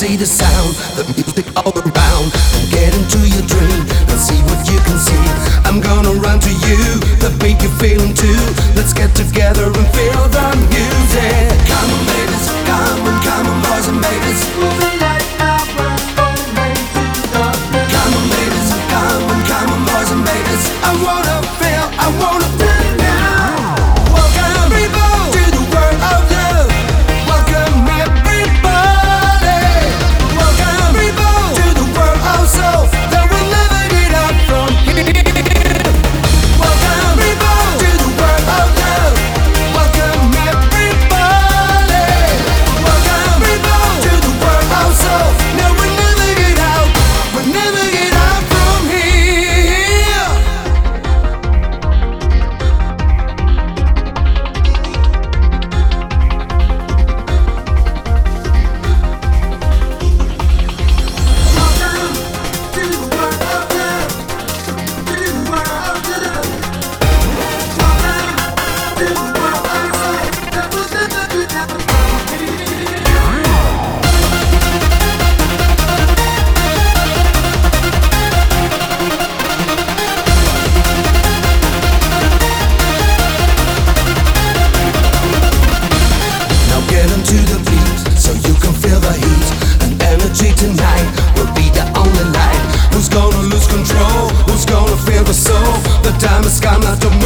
see the sound, the music all around. And get into your dream and see what you can see. I'm gonna run to you, the beat you're feeling too. Let's get together and feel the music. Come on, babies, come on, boys and babies. Moving like power, come on, babies, come on, boys and babies. I wanna feel now. Welcome people to the world of love. Welcome everybody. Welcome people to the world of soul. That will never get up from here. Welcome people to the world of love. Welcome everybody. Welcome people to the world of soul. Now we'll never get out. We'll never get out from here. Now get into the beat so you can feel the heat. And energy tonight will be the only light. Who's gonna lose control? Who's gonna feel the soul? The time has come now to